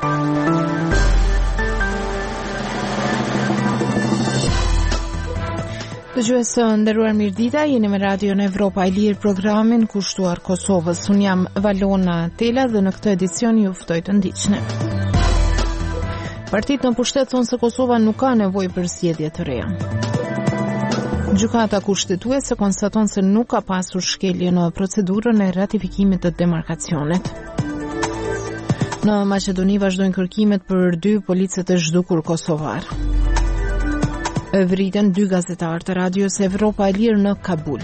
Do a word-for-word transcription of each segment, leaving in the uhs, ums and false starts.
Dëgjues të nderuar, mirëdita, jeni me Radio në Evropa e Lirë, programin kushtuar Kosovës. Unë jam Valona Tela dhe në këtë edicion ju ftoj të ndiqni. Partitë në pushtet thonë se Kosova nuk ka nevojë për zgjedhje të reja. Gjykata kushtetuese konstaton se nuk ka pasur shkelje në procedurën e ratifikimit të demarkacionit. Në Maqedoni vazhdojnë kërkimet për dy policët e zhdukur kosovar. Vritën dy gazetarë të radios Evropa e Lirë në Kabul.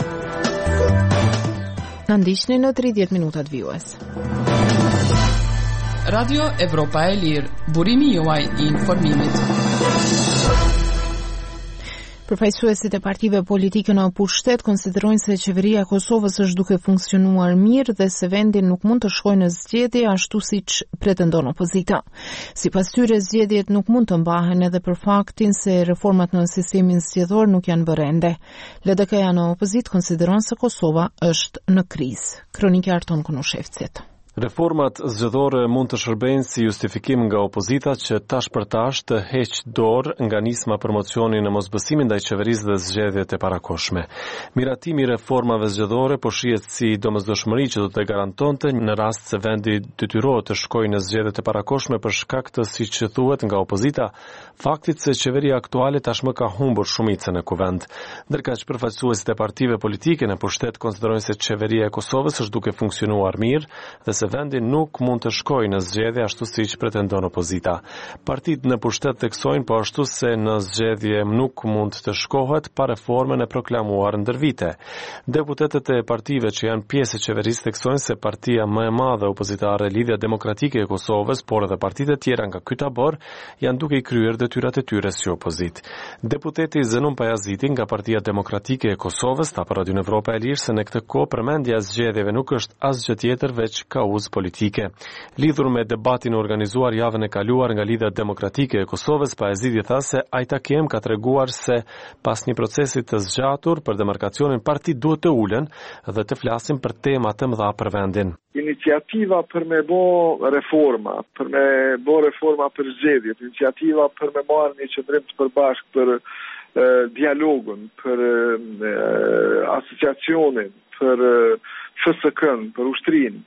Në ndiqni në tridhjetë minutat vijues. Radio Evropa e Lirë, burimi juaj i informimit. Përfaqësuesit e partive politike në pushtet konsiderojnë se qeveria e Kosovës është duke funksionuar mirë dhe se vendi nuk mund të shkojë në zgjedhje ashtu siç pretendon opozita. Sipas tyre, zgjedhjet nuk mund të mbahen edhe për faktin se reformat në sistemin zgjedhor nuk janë bërë ende. L D K-ja në opozit konsideron se Kosova është në krizë. Kronika Arton Kunushevcit. Reformat zgjedhore mund të shërbejnë si justifikim nga opozita që tash për tash të heqë dorë nga nisma promocionin në mosbësimin ndaj qeverisë dhe zgjedhjet e parakohshme. Miratimi i reformave zgjedhore po shihet si domosdoshmëri që do të garantonte në rast se vendi detyrohet të shkojë në zgjedhjet e parakohshme për shkak të, siç thuhet nga opozita, faktit se qeveria aktuale tashmë ka humbur shumicën në kuvend. Ndërkaq përfaqësuesit e partive politike në pushtet konsiderojnë se qeveria e Kosovës është duke funksionuar mirë dhe se vendi nuk mund të shkojë në zgjedhje ashtu siç pretendon opozita. Partitë në pushtet theksojnë po ashtu se në zgjedhje nuk mund të shkohet pa reformën e proklamuar ndër vite. Deputetët e partive që janë pjesë e qeverisë theksojnë se partia më e madhe opozitare, Lidhja Demokratike e Kosovës, por edhe partitë e tjera nga ky tabor, janë duke i kryer detyrat e tyre si opozit. Deputeti Zenon Pajaziti nga Partia Demokratike e Kosovës tha për Radio Evropa e Lirë se në këtë kohë përmendja e zgjedhjeve nuk është asgjë tjetër veç kauzë politike. Lidhur me debatin organizuar javën e kaluar nga Lidhja Demokratike e Kosovës, Pajaziti tha se ai takim ka treguar se pas një procesi të zgjatur për demarkacionin, partitë duhet të ulen dhe të flasin për tema të mëdha për vendin. Iniciativa për me bo reforma, për me bo reforma për zgjedhjet, iniciativa për me marrë një qëndrim të përbashkët për e, dialogun, për e, asociacionin, për e, F S K-n, për ushtrin,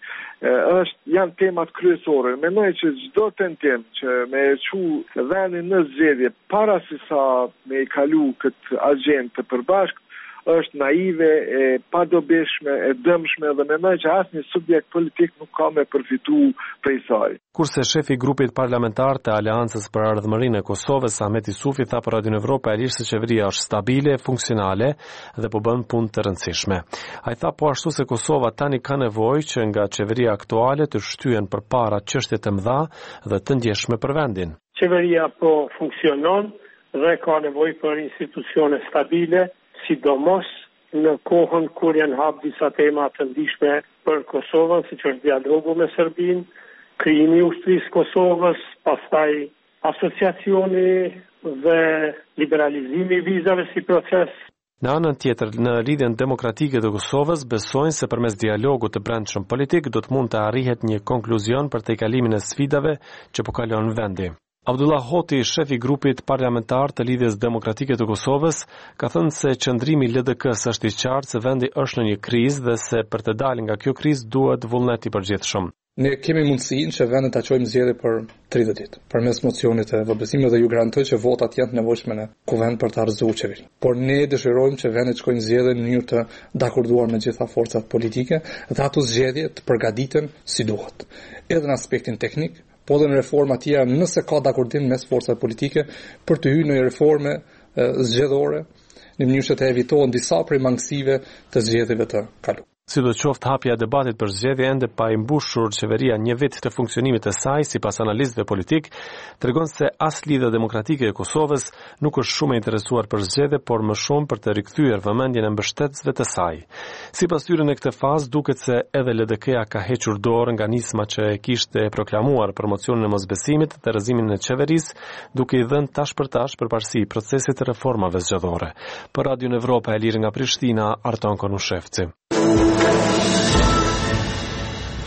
është janë temat kryesore. Mendoj që çdo tentim që me e çu vendin në zgjedhje para se sa me i kalu këtë agjendë të përbashkët është naive, e padobishme, e dëmshme dhe mendoj që asnjë subjekt politik nuk ka me përfitu prej saj. Kurse shefi i grupit parlamentar të Aleancës për Ardhmërinë e Kosovës, Ahmet Isufi, tha për Radio Evropa e Lirë se qeveria është stabile, funksionale dhe po bën punë të rëndësishme. Ai tha po ashtu se Kosova tani ka nevojë që nga qeveria aktuale të shtyhen përpara çështje të mëdha dhe të ndjeshme për vendin. Qeveria po funksionon dhe ka nevojë për institucione stabile, sidomos në kohën kur janë hap disa tema të ndishme për Kosovën, siç është dialogu me Serbinë, krijimi i ushtrisë Kosovës, pastaj asociacioni dhe liberalizimi i vizave si proces. Në anën tjetër, në Lidhjen Demokratike të Kosovës besojnë se përmes dialogut të brendshëm politik do të mund të arrihet një konkluzion për tejkalimin e sfidave që po kalon vendi. Abdullah Hoti, shefi i grupit parlamentar të Lidhjes Demokratike të Kosovës, ka thënë se qëndrimi i L D K-s është i qartë se vendi është në një krizë dhe se për të dalë nga kjo krizë duhet vullnet i përgjithshëm. Ne kemi mundësinë që vendin ta çojmë zgjedhje për tridhjetë ditë, përmes mocionit të vëbësimit dhe ju garantoj që votat janë të nevojshme në kuvend për të arzuar qeverinë. Por ne dëshirojmë që vendi të shkojnë zgjedhje në mënyrë të dakorduar me gjitha forcat politike dhe ato zgjedhje të përgatiten si duhet. Edhe në aspektin teknik, po dhe në reforma tjera nëse ka dakordim mes forcave politike për të hyrë në reforme zgjedhore në mënyrë që të evitohen disa prej mangësive të zgjedhjeve të kaluara. Sidoqoftë, hapja e debatit për zgjedhje ende pa i mbushur qeveria një vit të funksionimit të saj, sipas analistëve politik, tregon se as Lidhja Demokratike e Kosovës nuk është shumë e interesuar për zgjedhje, por më shumë për të rikthyer vëmendjen e mbështetësve të saj. Sipas tyre në këtë fazë duket se edhe L D K-ja ka hequr dorë nga nisma që e kishte proklamuar promocionin e mosbesimit dhe rrëzimin e qeverisë, duke i dhënë tash për tash përparësi procesit të reformave zgjedhore. Për Radio Evropa e Lirë nga Prishtina, Arton Konushevci.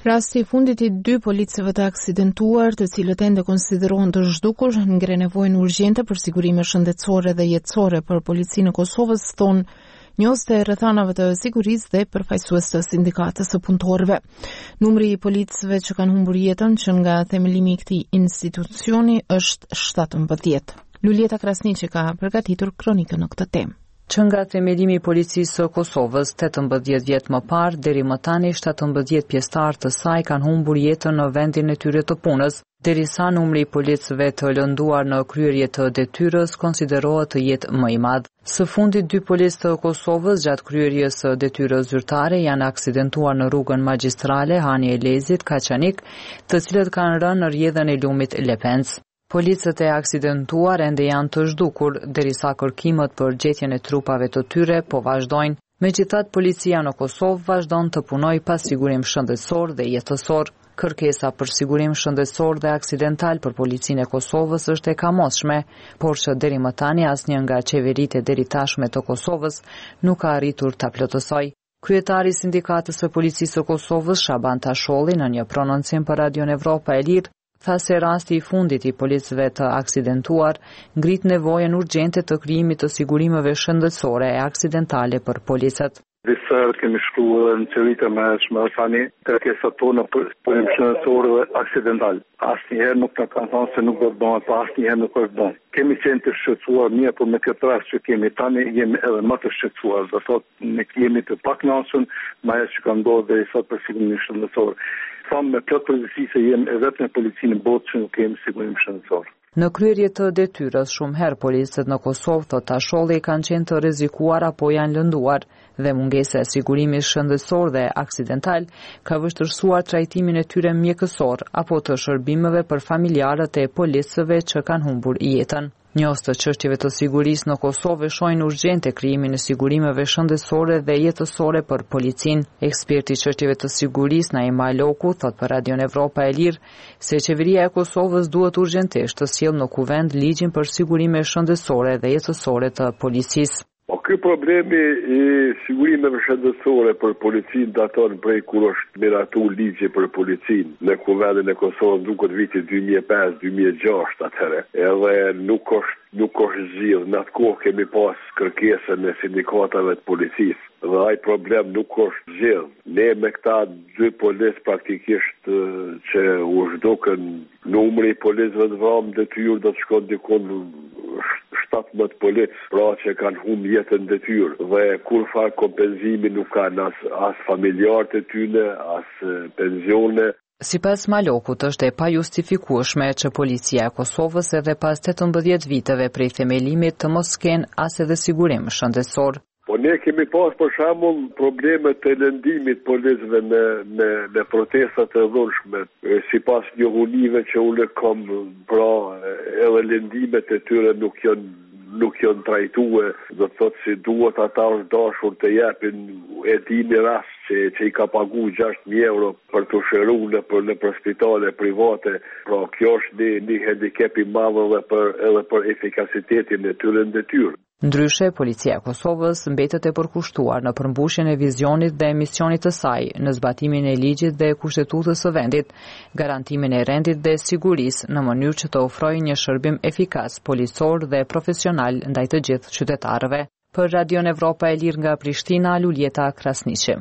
Rasti i fundit i dy policëve të aksidentuar, të cilët ende konsiderohen të zhdukur, ngre nevojën urgjente për sigurime shëndetësore dhe jetësore për policinë e Kosovës, thon njohës të rrethanave të sigurisë dhe përfaqësues të sindikatës së punëtorëve. Numri i policëve që kanë humbur jetën që nga themelimi i këtij institucioni është shtatëmbëdhjetë. Lulieta Krasniqi ka përgatitur kronikën në këtë temë. Që nga themelimi i policisë së Kosovës tetëmbëdhjetë vjet më parë deri më tani shtatëmbëdhjetë pjesëtar të saj kanë humbur jetën në vendin e tyre të punës, derisa numri i policëve të lënduar në kryerje të detyrës konsiderohet të jetë më i madh. Së fundit dy policë të Kosovës gjatë kryerjes së detyrës zyrtare janë aksidentuar në rrugën magjistrale Hani Elezit Kaçanik, të cilët kanë rënë në rrjedhën e lumit Lepenc. Policët e aksidentuar ende janë të zhdukur, derisa kërkimet për gjetjen e trupave të tyre po vazhdojnë. Megjithatë, policia në Kosovë vazhdon të punojë pa sigurim shëndetësor dhe jetësor. Kërkesa për sigurim shëndetësor dhe aksidental për policinë e Kosovës është e kamoshme, por që deri më tani asnjë nga qeveritë e deri tashme të Kosovës nuk ka arritur ta plotësojë. Kryetari i sindikatës së policisë së Kosovës, Shaban Tasholli, në një prononcim për Radio Evropa e Lirë, tha se rasti i fundit i policëve të aksidentuar ngrit nevojën urgjente të krijimit të sigurimeve shëndetësore e aksidentale për policët. Disa kemi shkruar në qeveritë më shumë tani kërkesat tona për punim shëndetësor dhe aksidental. Asnjëherë nuk na kanë thënë se nuk do të bëhet, asnjëherë nuk është bën. Kemi qenë të shqetësuar mirë, por me këtë rast që kemi tani jemi edhe më të shqetësuar. Do thotë ne jemi të pakënaqur me ajo që ka ndodhur deri sot për sigurimin shëndetësor. Thamë me plot përgjegjësi se jemi edhe në policinë botë që nuk kemi sigurim shëndetësor. Në kryerje të detyrës, shumë herë policët në Kosovë, thot Tasholli, kanë qenë të rrezikuar apo janë lënduar dhe mungesa e sigurimit shëndetësor dhe aksidental ka vështirësuar trajtimin e tyre mjekësor apo të shërbimeve për familjarët e policëve që kanë humbur jetën. Njohës të çështjeve të sigurisë në Kosovë shohin urgjente krijimin e sigurimeve shëndetësore dhe jetësore për policinë. Eksperti i çështjeve të sigurisë Naima Loku thot për Radio Evropa e Lirë se qeveria e Kosovës duhet urgjentisht të sjellë në kuvend ligjin për sigurime shëndetësore dhe jetësore të policisë. O ky problemi i sigurimeve shëndetësore për policinë daton prej kur është miratuar ligji për policinë në kuvendin e Kosovës duket viti dy mijë e pesë dy mijë e gjashtë atëherë. Edhe nuk është nuk është zgjidhur. Në atë kohë kemi pas kërkesën e sindikatave të policisë dhe ai problem nuk është zgjidhur. Ne me këta dy policë praktikisht që u zhdukën, numri i policëve të vëmë detyrë do të shkon diku shtatëmbëdhjetë policë, pra që kanë humbur jetën detyrë dhe kur fare kompenzimi nuk kanë as, as familjarët e tyre, as pensione. Sipas Malokut është e pajustifikueshme që policia e Kosovës edhe pas tetëmbëdhjetë viteve prej themelimit të mos kenë as edhe sigurim shëndetësor. Po ne kemi pas për shembull probleme të lëndimit policëve në në në protestat e dhunshme, sipas njohurive që unë kam, pra edhe lëndimet e tyre nuk janë nuk janë trajtuar, do të thotë si duhet ata është dashur të japin, e dini rast që, që i ka pagu gjashtë mijë euro për të shëruar në për në për spitale private, pra kjo është një, një handicap i madh edhe për edhe për efikasitetin e tyre në detyrë. Ndryshe, policia e Kosovës mbetet e përkushtuar në përmbushjen e vizionit dhe misionit të saj, në zbatimin e ligjit dhe kushtetutës së vendit, garantimin e rendit dhe sigurisë në mënyrë që të ofrojë një shërbim efikas, policor dhe profesional ndaj të gjithë qytetarëve. Për Radio Evropa e Lirë nga Prishtina, Lulieta Krasniqi.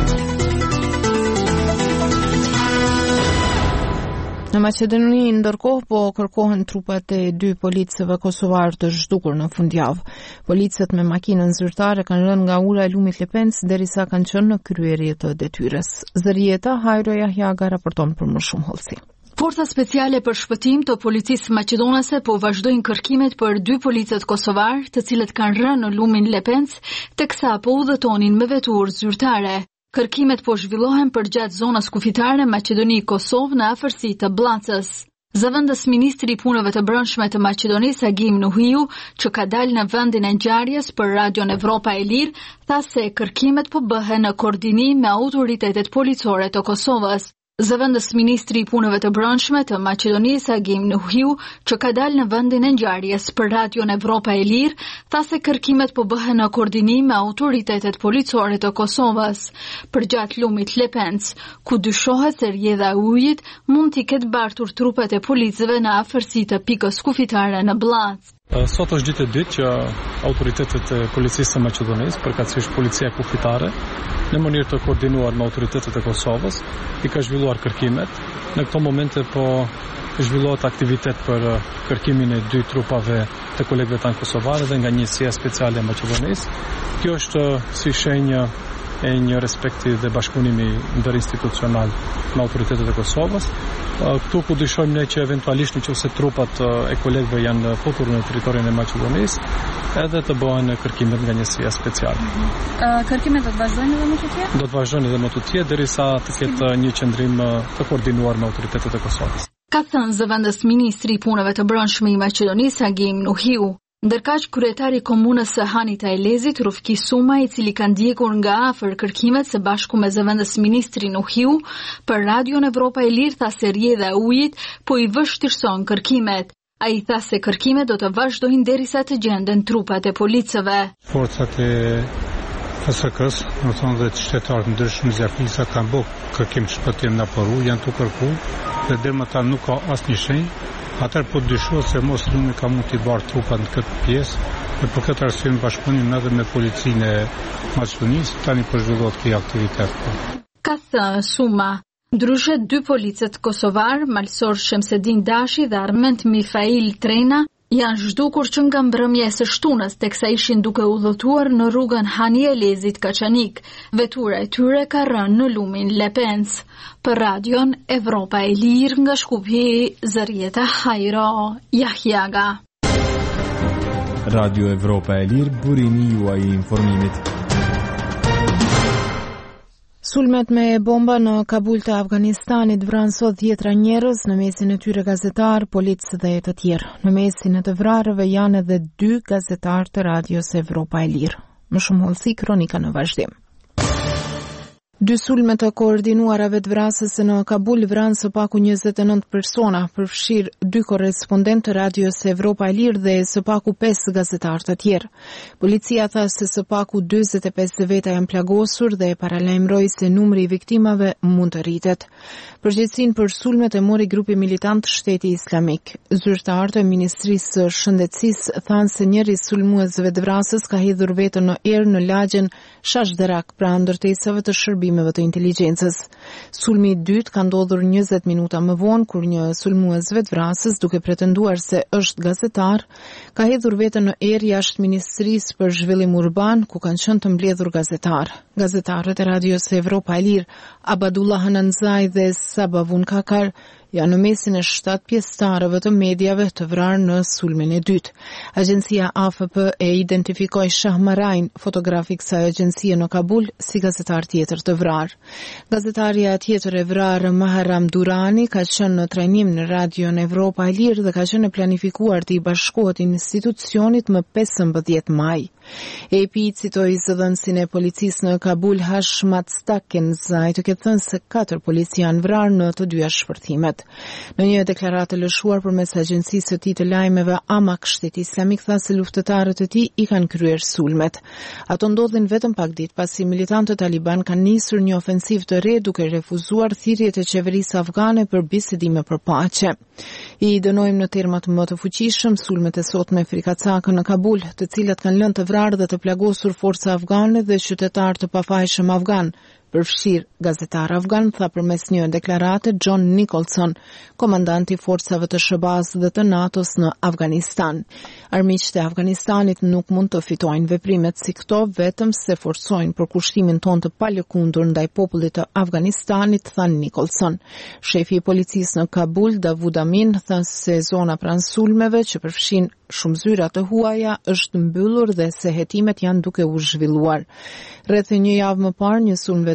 Në Maqedoni, ndërkohë po kërkohen trupat e dy policëve kosovar të zhdukur në fundjavë. Policët me makinën zyrtare kanë rënë nga ura e lumit Lepenc derisa kanë qenë në kryerje të detyrës. Zërieta Hajro Jahjaga raporton për më shumë hollësi. Forca speciale për shpëtim të policisë maqedonase po vazhdojnë kërkimet për dy policët kosovar, të cilët kanë rënë në lumin Lepenc, teksa po udhëtonin me veturë zyrtare. Kërkimet po zhvillohen për gjatë zonës kufitare Maqedoni-Kosovë në afërsi të Bllacës. Zëvendës ministri i punëve të brendshme të Maqedonisë Agim Nuhiu, që ka dalë në vendin e ngjarjes për Radio Evropa e Lirë, tha se kërkimet po bëhen në koordinim me autoritetet policore të Kosovës. Zëvendës ministri i punëve të brendshme të Maqedonisë Agim Nuhiu, që ka dalë në vendin e ngjarjes për Radion Evropa e Lirë, tha se kërkimet po bëhen në koordinim me autoritetet policore të Kosovës. Përgjatë lumit Lepenc, ku dyshohet se rrjedha e ujit mund t'i ketë bartur trupet e policëve në afërsi të pikës kufitare në Bllac. Sot është ditë e dytë që autoritetet e policisë së Maqedonisë, përkatësisht policia kufitare, në mënyrë të koordinuar me autoritetet e Kosovës, i ka zhvilluar kërkimet. Në këto momente po zhvillohet aktivitet për kërkimin e dy trupave të kolegëve tanë kosovare dhe nga njësia speciale e Maqedonisë. Kjo është si shenjë e një respekti dhe bashkëpunimi ndërinstitucional me autoritetet e Kosovës. Këtu ku dyshojmë ne që eventualisht nëse trupat e kolegëve janë futur në territorin e Maqedonisë, edhe të bëhen kërkimet nga njësia speciale. Kërkimet do të vazhdojnë edhe më tutje? Do të vazhdojnë edhe më tutje derisa të ketë një qendrim të koordinuar me autoritetet e Kosovës. Ka thënë zëvendës ministri i punëve të brendshme i Maqedonisë Agim Nuhiu. Ndërkaq kryetari i komunës së Hanit Ailezit, Rufki Suma, i cili ka ndjekur nga afër kërkimet së bashku me zëvendës ministri Nuhiu, për Radion Evropa e Lirë tha se rrjedha e ujit po i vështirëson kërkimet. Ai tha se kërkimet do të vazhdojnë derisa të gjenden trupat e policëve. Forcat e F S K-s, do të thonë dhe të shtetarët ndryshëm zjarfisa kanë bërë kërkim shpëtim në Peru, janë të kërku dhe deri më tani nuk ka asnjë shenjë. Atër po dyshohet se mos lumi ka mund t'i barë trupat në këtë pjesë dhe për këtë arsye bashkëpunim edhe me policinë e Maqedonisë tani po zhvillohet kjo aktivitet. Ka thënë Suma. Ndryshe dy policët kosovar, Malsor Shemsedin Dashi dhe Arment Mifail Trena, janë zhdukur që nga mbrëmja e së shtunës teksa ishin duke udhëtuar në rrugën Hani Elezit Kaçanik. Vetura e tyre ka rënë në lumin Lepenc. Për Radion Evropa e Lirë nga Shkupje, Zërieta Hajro, Jahjaga. Radio Evropa e Lirë, burimi juaj i informimit. Sulmet me bomba në Kabul të Afganistanit vranë sot dhjetra njerëz, në mesin e tyre gazetar, policë dhe të tjerë. Në mesin e të vrarëve janë edhe dy gazetar të Radios Evropa e Lirë. Më shumë hollësi, kronika në vazhdim. Dy sulme të koordinuarave të vrasëse në Kabul vranë së paku njëzet e nëntë persona, përfshirë dy korrespondent të Radios Evropa e Lirë dhe së paku pesë gazetar të tjerë. Policia tha se së paku dyzet e pesë veta janë plagosur dhe paralajmëroi se numri i viktimave mund të rritet. Përgjegjësinë për sulmet e mori grupi militant Shteti Islamik. Zyrtarët e Ministrisë së Shëndetësisë thanë se njëri i sulmuesve të vrasës ka hedhur veten në erë në lagjen Shashderak, pra ndërtesave të shërbimeve të inteligjencës. Sulmi i dytë ka ndodhur njëzet minuta më vonë kur një sulmuesve të vrasës, duke pretenduar se është gazetar, ka hedhur veten në erë jashtë Ministrisë për Zhvillim Urban, ku kanë qenë të mbledhur gazetar. Gazetarët e Radios Evropa e Lirë, Abadullah Hananzaj dhe Sabavun Kakar, janë në mesin e shtatë pjesëtarëve të medjave të vrarë në sulmin e dytë. Agjencia A F P e identifikoi Shahmarain, fotografi i kësaj agjencie në Kabul, si gazetar tjetër të vrarë. Gazetarja tjetër e vrarë, Maharam Durani, ka qenë në trajnim në Radion Evropa e Lirë dhe ka qenë e planifikuar të i bashkohet institucionit më pesëmbëdhjetë maj. A P citoi zëdhënësin e policisë në Kabul, Hashmat Stakenzaj, të ketë thënë se katër policianë vrarë në të dyja shpërthimet. Në një deklaratë lëshuar përmes agjencisë së tij të lajmeve, Amak, Shteti Islamik tha se luftëtarët e tij i kanë kryer sulmet. Ato ndodhin vetëm pak ditë pasi militantët taliban kanë nisur një ofensivë të re duke refuzuar thirrjet e qeverisë afgane për bisedime për paqe. I dënojmë në terma më të fuqishëm sulmet e sotme frikacake në Kabul, të cilat kanë lënë të vrarë dhe të plagosur forca afgane dhe qytetar të pafajshëm afgan. Përfshirë gazetar afgan, tha përmes një deklarate John Nicholson, komandanti forcave të Shëbaz dhe të NATO-s në Afganistan. Armiqtë e Afganistanit nuk mund të fitojnë veprimet si këto vetëm se forcojnë përkushtimin ton të palëkundur ndaj popullit të Afganistanit, tha Nicholson. Shefi i policisë në Kabul, Davud Amin, tha se zona pranë sulmeve që përfshin shumë zyra të huaja është mbyllur dhe se hetimet janë duke u zhvilluar. Rreth një javë më parë, një sulm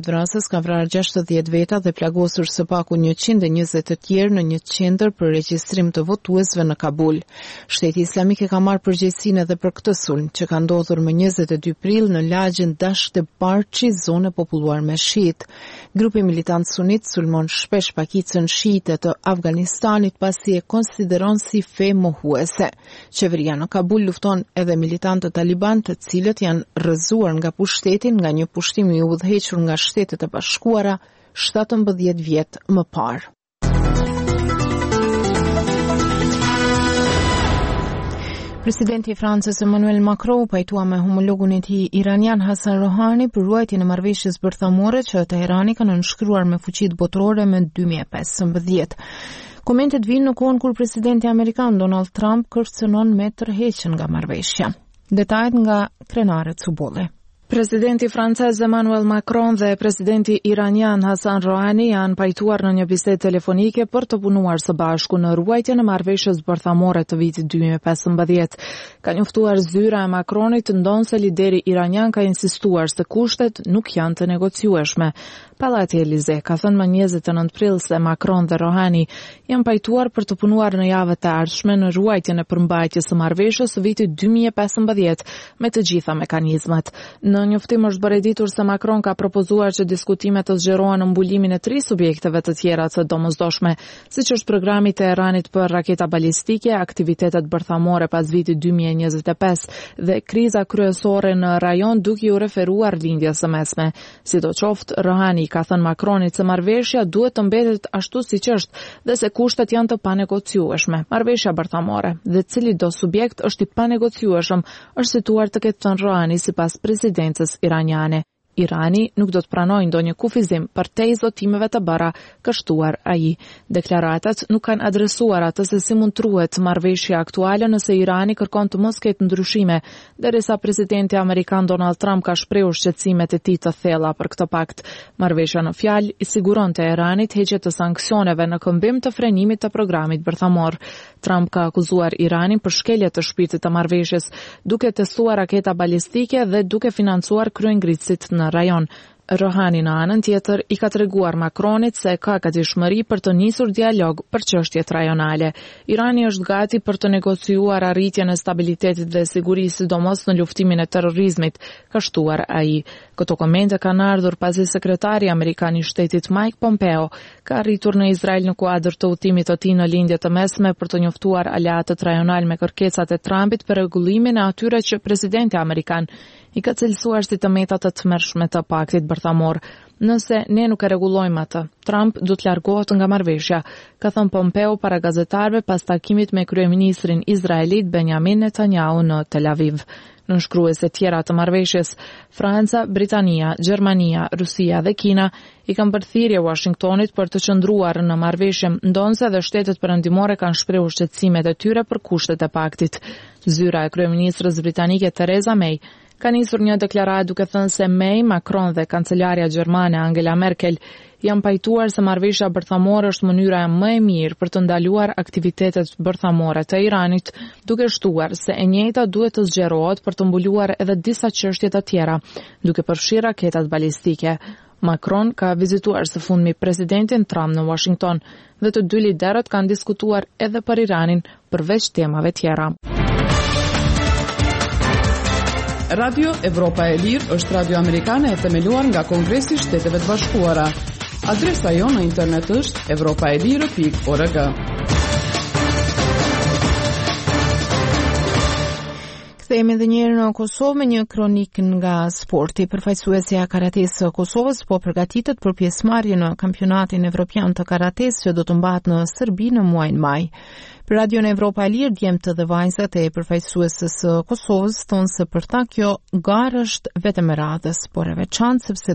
vrasës ka vrarë gjashtëdhjetë veta dhe plagosur së paku njëqind e njëzet të tjerë në një qendër për regjistrim të votuesve në Kabul. Shteti Islamik e ka marrë përgjegjësinë edhe për këtë sulm, që ka ndodhur më njëzet e dy prill në lagjen Dasht e Barçi, zone populluar me shiit. Grupi militant sunit sulmon shpesh pakicën shiite të Afganistanit pasi e konsideron si fe mohuese. Qeveria në Kabul lufton edhe militantët taliban, të cilët janë rrëzuar nga pushtetin nga një pushtim i udhëhequr nga Shtetet e Bashkuara shtatëmbëdhjetë vjet më parë. Presidenti i Francës Emmanuel Macron u pajtua me homologun e tij iranian Hassan Rouhani për ruajtjen e marrëveshjes bërthamore që Teherani ka nënshkruar me fuqitë botërore më dy mijë e pesëmbëdhjetë. Komentet vinë në kohën kur presidenti amerikan Donald Trump kërcënon me tërheqjen nga marrëveshja. Detajet nga Krenare Cubolli. Presidenti francez Emmanuel Macron dhe presidenti iranian Hassan Rouhani janë pajtuar në një bisedë telefonike për të punuar së bashku në ruajtjen e marrëveshjes bërthamore të vitit dy mijë e pesëmbëdhjetë. Ka njoftuar zyra e Macronit, ndonse lideri iranian ka insistuar se kushtet nuk janë të negociueshme. Pallati Elize ka thënë më njëzet e nëntë prill se Macron dhe Rouhani janë pajtuar për të punuar në javët e ardhshme në ruajtjen e përmbajtjes së marrëveshjes së vitit dy mijë e pesëmbëdhjetë me të gjitha mekanizmat. Në njoftim është bërë ditur se Macron ka propozuar që diskutimet të zgjerohen në mbulimin e tri subjekteve të tjera të domosdoshme, siç është programi i Teheranit për raketa balistike, aktivitetet bërthamore pas vitit dy mijë e njëzet e pesë dhe kriza kryesore në rajon, duke u referuar lindjes së mesme. Sidoqoftë, Rouhani ka thënë Macronit se marrëveshja duhet të mbetet ashtu siç është dhe se kushtet janë të panegociueshme. Marrëveshja bërthamore dhe cili do subjekt është i panegociueshëm është situar të ketë thënë Rouhani sipas presidencës iraniane. Irani nuk do të pranojë ndonjë kufizim përtej zotimeve të bëra, ka shtuar ai. Deklaratat nuk kanë adresuar atë se si mund truhet marrëveshja aktuale nëse Irani kërkon të mos ketë ndryshime, derisa presidenti amerikan Donald Trump ka shprehur shqetësimet e tij të thella për këtë pakt. Marrëveshja në fjalë i siguron Teheranit heqje të sanksioneve në këmbim të frenimit të programit bërthamor. Trump ka akuzuar Iranin për shkelje të shpirtit të marrëveshjes, duke testuar raketa balistike dhe duke financuar kryengritësit në rajon. Rouhani në anën tjetër i ka treguar Macronit se ka gatishmëri për të nisur dialog për çështjet rajonale. Irani është gati për të negociuar arritjen e stabilitetit dhe sigurisë, sidomos në luftimin e terrorizmit, ka shtuar ai. Këto komente kanë ardhur pasi sekretari amerikan i shtetit Mike Pompeo ka arritur në Izrael në kuadër të udhëtimit të tij në lindje të mesme për të njoftuar aleatët rajonal me kërkesat e Trumpit për rregullimin e atyre që presidenti amerikan i ka cilësuar si të metat të tmerrshme të paktit bërthamor. Nëse ne nuk e rregullojmë atë, Trump do të largohet nga marrëveshja, ka thënë Pompeo para gazetarëve pas takimit me kryeministrin izraelit Benjamin Netanyahu në Tel Aviv. Në shkruese tjera të marrëveshjes, Franca, Britania, Gjermania, Rusia dhe Kina i kanë bërë thirrje Washingtonit për të qëndruar në marrëveshje, ndonse edhe shtetet perëndimore kanë shprehur shqetësimet e tyre për kushtet e paktit. Zyra e kryeministrës britanike Theresa May ka nisur një deklaratë duke thënë se May, Macron dhe kancelarja gjermane Angela Merkel janë pajtuar se marrëveshja bërthamore është mënyra më e mirë për të ndaluar aktivitetet bërthamore të Iranit, duke shtuar se e njëjta duhet të zgjerohet për të mbuluar edhe disa çështje të tjera, duke përfshirë raketat balistike. Macron ka vizituar së fundmi presidentin Trump në Washington dhe të dy liderët kanë diskutuar edhe për Iranin përveç temave tjera. Radio Evropa e Lirë është radio amerikane e themeluar nga Kongresi i Shteteve të Bashkuara. Adresa jonë në internet është evropaelire pikë org. Kthehemi edhe një herë në Kosovë me një kronik nga sporti. Përfaqësuesja e karates së Kosovës po përgatitet për pjesëmarrje në kampionatin evropian të karates që do të mbahet në Serbi në muajin maj. Për Radio në Evropa e Lirë, djemtë dhe vajzat e përfaqësuesës së Kosovës thonë se për ta kjo garë është vetëm e radhës, por e veçantë sepse do të ndodhë në një vend që nuk e ka njohur Kosovën. Kronike Bekim Bislimet.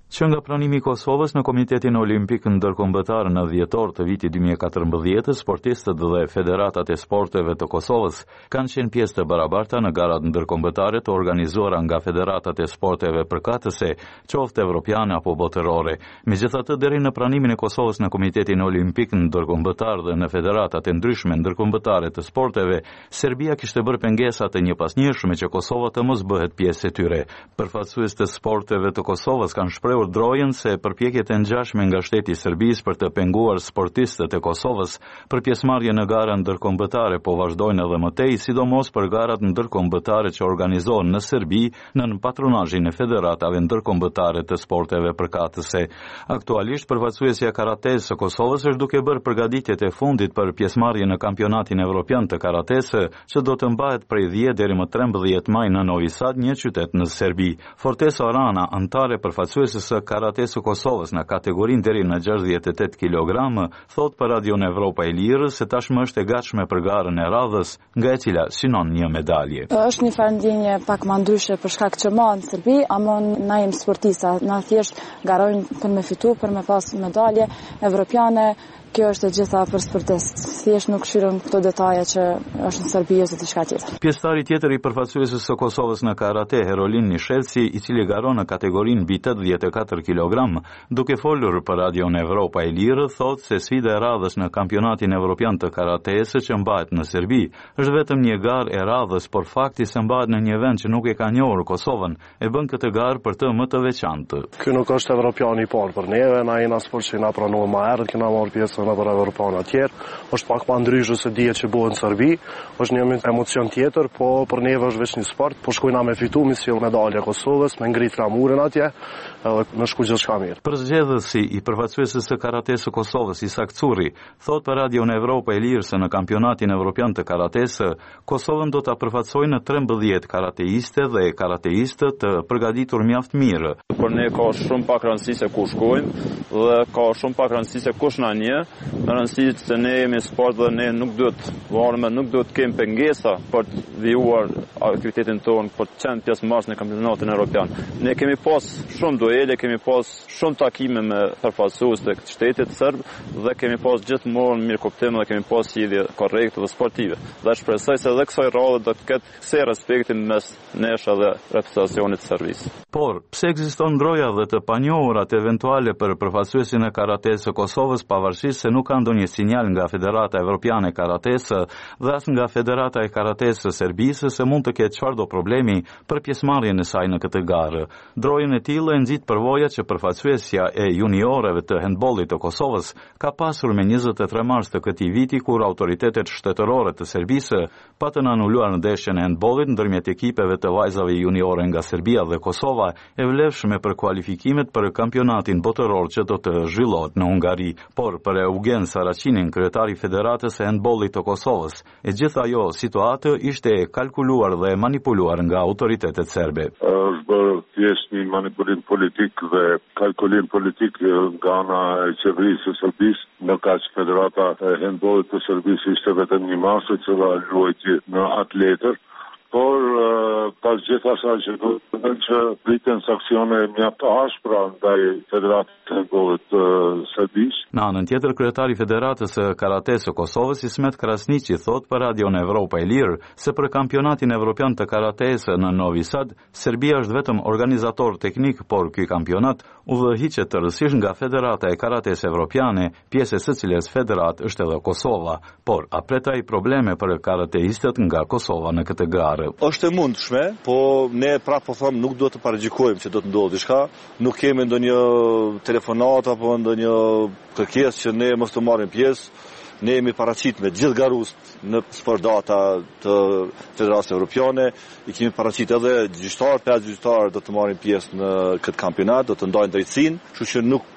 Që nga pranimi i Kosovës në Komitetin Olimpik Ndërkombëtar në dhjetor të vitit dy mijë e katërmbëdhjetë, sportistët dhe federatat e sporteve të Kosovës kanë qenë pjesë të barabarta në garat ndërkombëtare të organizuara nga federatat e sporteve përkatëse, qoftë evropiane apo botërore. Megjithatë, deri në pranimin e Kosovës në Komitetin Olimpik Ndërkombëtar dhe në federatat e ndryshme ndërkombëtare të sporteve, Serbia kishte bërë pengesa të njëpasnjëshme që Kosova të mos bëhet pjesë e tyre. Përfaqësues të sporteve të Kosovës kanë shprehur urdhrojën se përpjekjet e ngjashme nga shteti i Serbisë për të penguar sportistët e Kosovës për pjesëmarrje në gara ndërkombëtare po vazhdojnë edhe më tej, sidomos për garat ndërkombëtare që organizohen në Serbi nën patronazhin e federatave ndërkombëtare të sporteve përkatëse. Aktualisht përfaqësuesja e karates së Kosovës është duke bërë përgatitjet e fundit për pjesëmarrje në kampionatin evropian të karatesë, që do të mbahet prej dhjetë deri më trembëdhjetë maj në Novi Sad, një qytet në Serbi. Fortesa Rana, antare përfaqësuese së karatesë së Kosovës në kategorinë deri në gjashtëdhjetë e tetë kilogramë, thot për Radion Evropa e Lirë se tashmë është e gatshme për garën e radhës, nga e cila synon një medalje. Është një farë ndjenje pak më ndryshe për shkak që ma në Serbi, ama na jemi sportista, na thjesht garojnë për me fitu, për me pas medalje evropiane. Kjo është e gjitha për sportist. Thjesht nuk shirëm këto detaje që është në Serbi ose diçka tjetër. Pjesëtari tjetër i përfaqësuesës së Kosovës në karate, Herolin Nishelci, i cili garon në kategorinë mbi tetëdhjetë e katër kilogram, duke folur për Radion Evropa e Lirë, thotë se sfida e radhës në kampionatin evropian të karatesë që mbahet në Serbi është vetëm një garë e radhës, por fakti se mbahet në një vend që nuk e ka njohur Kosovën e bën këtë garë për të më të veçantë. Ky nuk është evropian i parë për neve, na jena sport që na pranuar më herët, kena marrë pjesë në për evropanë tjerë, është pak më ndryshë se dihet që bëhet në Serbi, është një emocion tjetër, po për neve është veç një sport, po shkojna me fitu, me sjell medalje Kosovës, me ngrit flamurin atje, edhe me shku gjithçka mirë. Përzgjedhësi i përfaqësuesës së karatesë së Kosovës, Isak Curri, thot për Radion Evropa e Lirë se në kampionatin evropian të karatesë, Kosovën do ta përfaqësojë në trembëdhjetë karateiste dhe karateistë të përgatitur mjaft mirë. Për ne ka shumë pak rëndësi se ku shkojmë dhe ka shumë pak rëndësi se kush na njeh. Në rëndësi se ne jemi sport dhe ne nuk duhet varme, nuk duhet kemi pengesa për të vijuar aktivitetin tonë, për të qenë pjesëmarrës në kampionatin evropian. Ne kemi pas shumë duele, kemi pas shumë takime me përfaqësues të shtetit serb dhe kemi pas gjithmonë mirëkuptim dhe kemi pas lidhje korrekte dhe sportive. Dhe shpresoj se edhe kësaj radhe do të ketë kësaj respekti mes nesh dhe reprezentacionit të Serbisë. Por pse ekziston ndroja dhe të panjohurat eventuale për përfaqësuesin e karatesë së Kosovës, pavarësisht se nuk ka ndonjë sinjal nga Federata Evropiane e Karatesë dhe as nga Federata e Karatesë së Serbisë se mund të ketë çfarëdo problemi për pjesëmarrjen e saj në këtë garë. Drojën e tillë e nxit përvoja që përfaqësuesja e juniorëve të handbollit të Kosovës ka pasur me njëzet e tre mars të këtij viti, kur autoritetet shtetërore të Serbisë patën anuluar ndeshjen e handbollit ndërmjet ekipeve të vajzave juniore nga Serbia dhe Kosova, e vlefshme për kualifikimet për kampionatin botëror që do të zhvillohet në Hungari. Por për Eugen Saracinin, kryetari i Federatës së handbollit të Kosovës, e gjithë ajo situatë ishte e kalkuluar dhe manipuluar nga autoritetet serbe. Është bërë thjesht një manipulim politik dhe kalkulim politik nga ana e qeverisë së Serbisë, në kaq Federata e handbollit të Serbisë ishte vetëm një masë që luajti në atletër. Por pas gjithë asaj që do të thënë që priten sankcione mjaft ashpra ndaj Federatës së handbollit të Serbisë. Në anën tjetër, kryetari i Federatës së Karatesë së Kosovës, Ismet Krasniqi, thot për Radion Evropa e Lirë se për kampionatin evropian të karatesë në Novi Sad, Serbia është vetëm organizator teknik, por ky kampionat udhëhiqet tërësisht nga Federata e Karatesë Evropiane, pjesë së cilës federat është edhe Kosova, por apretaj probleme për karateistët nga Kosova në këtë garë. Është e mundshme, po ne prapë po them nuk do të paragjikojmë që do të ndodhë diçka, nuk kemi ndonjë telefonat apo ndonjë kërkesë që ne mos të marrim pjesë. Ne jemi paraqit me gjithë garust në sportdata të Federatës Evropiane, i kemi paraqit edhe gjyqtar, pesë gjyqtar do të marrin pjesë në këtë kampionat, do të ndajnë drejtësinë, kështu që nuk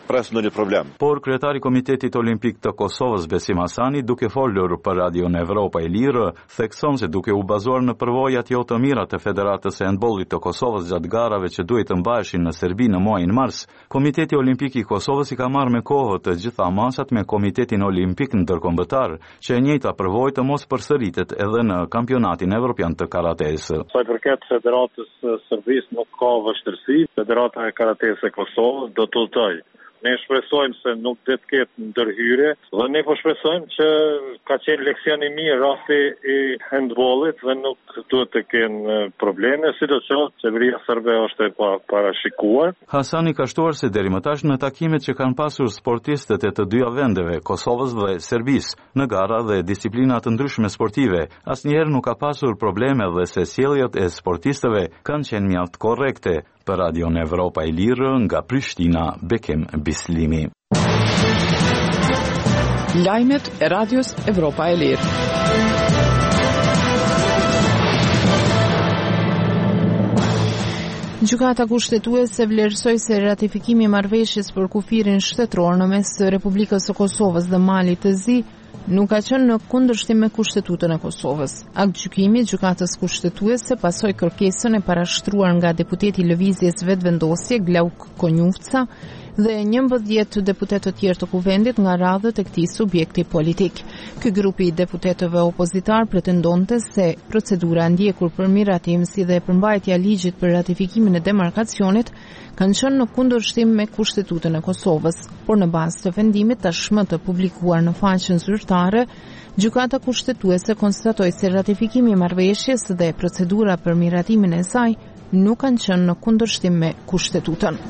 pres ndonjë problem. Por kryetari i Komitetit Olimpik të Kosovës Besim Hasani, duke folur për Radion Evropa e Lirë, thekson se duke u bazuar në përvojat jo të mira të Federatës së Handbollit të Kosovës gjatë garave që duhet të mbaheshin në Serbi në muajin mars, Komiteti Olimpik i Kosovës i ka marrë me kohë të gjitha masat me Komitetin Olimpik ndërkombëtar, që e njëjta përvojë të mos përsëritet edhe në kampionatin evropian të karates. Sa i përket Federatës së Serbisë nuk ka vështirësi. Federata e Karates së Kosovës do të udhtojë. Ne shpresojmë se nuk do të ketë ndërhyrje dhe ne po shpresojmë që ka qenë leksion i mirë rasti i handbollit dhe nuk duhet të kenë probleme, sidoqoftë qeveria serbe është e parashikuar. Hasani ka shtuar se deri më tash në takimet që kanë pasur sportistët e të dyja vendeve, Kosovës dhe Serbisë, në gara dhe disiplina të ndryshme sportive, asnjëherë nuk ka pasur probleme dhe se sjelljet e sportistëve kanë qenë mjaft korrekte. Për Radion Evropa e Lirë nga Prishtina, Bekim Bislimi. Lajmet e Radios Evropa e Lirë. Gjykata kushtetuese vlerësoi se ratifikimi i marrëveshjes për kufirin shtetëror në mes të Republikës së Kosovës dhe Malit të Zi nuk ka qenë në kundërshtim me Kushtetutën e Kosovës. Aktgjykimi i Gjykatës Kushtetuese pasoi kërkesën e parashtruar nga deputeti i Lëvizjes Vetëvendosje Glauk Konjufca dhe njëmbëdhjetë deputetë të tjerë të kuvendit nga radhët e këtij subjekti politik. Ky grup i deputetëve opozitar pretendonte se procedura ndjekur për miratim si dhe përmbajtja e ligjit për ratifikimin e demarkacionit kanë qenë në kundërshtim me Kushtetutën e Kosovës, por në bazë të vendimit tashmë të publikuar në faqen zyrtare, Gjykata Kushtetuese konstatoi se ratifikimi i marrëveshjes dhe procedura për miratimin e saj nuk kanë qenë në kundërshtim me Kushtetutën.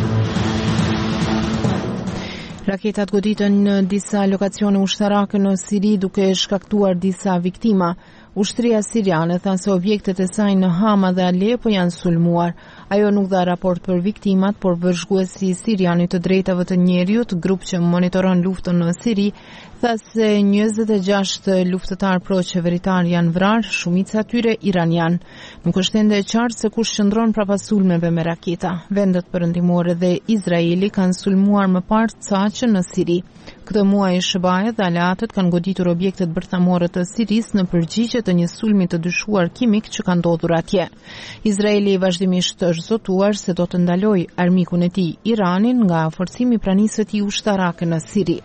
Raketat goditën në disa lokacione ushtarake në Siri duke shkaktuar disa viktima. Ushtria siriane tha se objektet e saj në Hama dhe Alepo janë sulmuar. Ajo nuk dha raport për viktimat, por vëzhguesi siriani të drejtave të njerëzit, grup që monitoron luftën në Siri, tha se njëzet e gjashtë luftëtar pro-qeveritar janë vrarë, shumica tyre iranian. Nuk është ende e qartë se kush qëndron prapa sulmeve me raketa. Vendet perëndimore dhe Izraeli kanë sulmuar më parë Caqën në Siri. Këtë muaj Shëbaja dhe aleatët kanë goditur objektet bërthamore të Sirisë në përgjigje të një sulmi të dyshuar kimik që ka ndodhur atje. Izraeli vazhdimisht është zotuar se do të ndalojë armikun e tij Iranin nga forcimi i pranisë së tij ushtarake në Siri.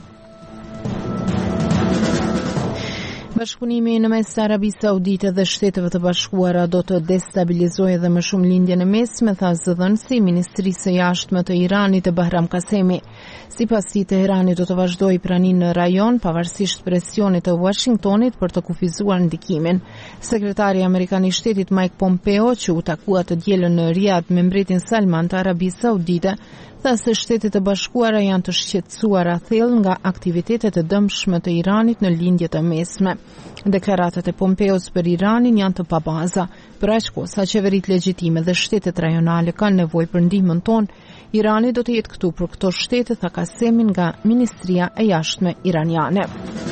Bashkëpunimi në mes Arabisë Saudite dhe Shteteve të Bashkuara do të destabilizojë edhe më shumë lindjen e mesme, tha zëdhënësi i Ministrisë së Jashtme të Iranit Bahram Kasemi. Sipas tij, Teherani do të vazhdojë praninë në rajon pavarësisht presionit të Washingtonit për të kufizuar ndikimin. Sekretari amerikan i Shtetit Mike Pompeo, që u takua të dielën në Riyadh me mbretin Salman të Arabisë Saudite, tha se Shtetet e Bashkuara janë të shqetësuara thellë nga aktivitetet e dëmshme të Iranit në lindjet e mesme. Deklaratat e Pompeos për Iranin janë të pabaza. Për aq kohë sa qeveritë legjitime dhe shtetet rajonale kanë nevojë për ndihmën tonë, Irani do të jetë këtu për këto shtete, tha Kasemi nga Ministria e Jashtme iraniane.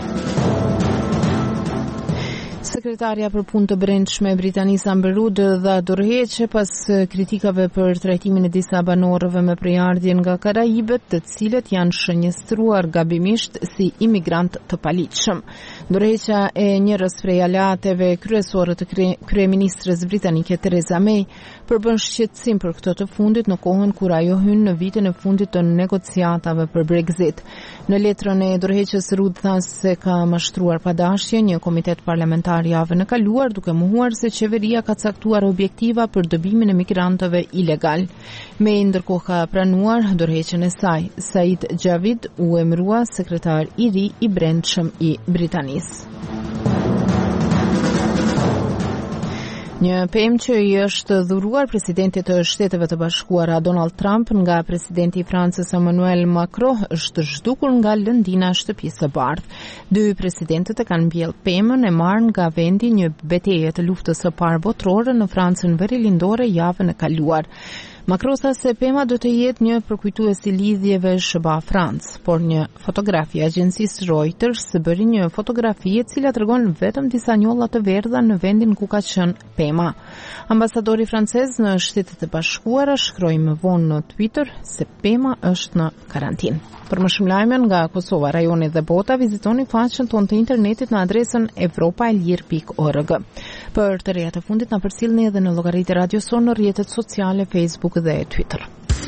Sekretaria për punë të brendshme e Britanisë Amber Rudd dha dorëheqje pas kritikave për trajtimin e disa banorëve me prejardhje nga Karajibet, të cilët janë shënjestruar gabimisht si imigrant të paligjshëm. Dorëheqja e njërës prej aleateve kryesore të kryeministres britanike Theresa May përbën shqetësim për këtë të fundit në kohën kur ajo hyn në vitin e fundit të negociatave për Brexit. Në letrën e dorëheqjes Rudd tha se ka mashtruar padashje një komitet parlamentar javën e kaluar, duke mohuar se qeveria ka caktuar objektiva për dëbimin e migrantëve ilegal. May ndërkohë ka pranuar dorëheqjen e saj. Said Javid u emërua sekretar i ri i brendshëm i Britanisë. Një pemë që i është dhuruar presidentit të Shteteve të Bashkuara Donald Trump nga presidenti i Francës Emmanuel Macron është zhdukur nga lëndina e shtëpisë së bardhë. Dy presidentët e kanë mbjellë pemën e marrë nga vendi një betejë të luftës së parë botërore në Francën verilindore javën e kaluar. Makrosa se Pema do të jetë një përkujtues i lidhjeve S B A-Francë, por një fotografi i agjencisë Reuters bëri një fotografi e cila tregon vetëm disa njolla të verdha në vendin ku ka qenë Pema. Ambasadori francez në Shtetet e Bashkuara shkroi më vonë në Twitter se Pema është në karantinë. Për më shumë lajme nga Kosova, rajoni dhe bota, vizitoni faqen tonë të internetit në adresën evropaelir pikë org. Për të reja të fundit na përcjellni edhe në llogaritë Radio Son në rrjetet sociale Facebook dhe Twitter.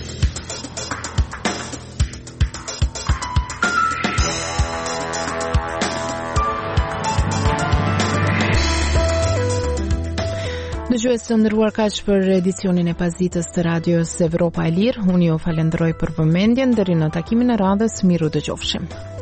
Dëgjues të nderuar, kaq për edicionin e pasdites të radios Evropa e Lirë. Unë ju falenderoj për vëmendjen, deri në takimin e radhës, miru dëgjofshim.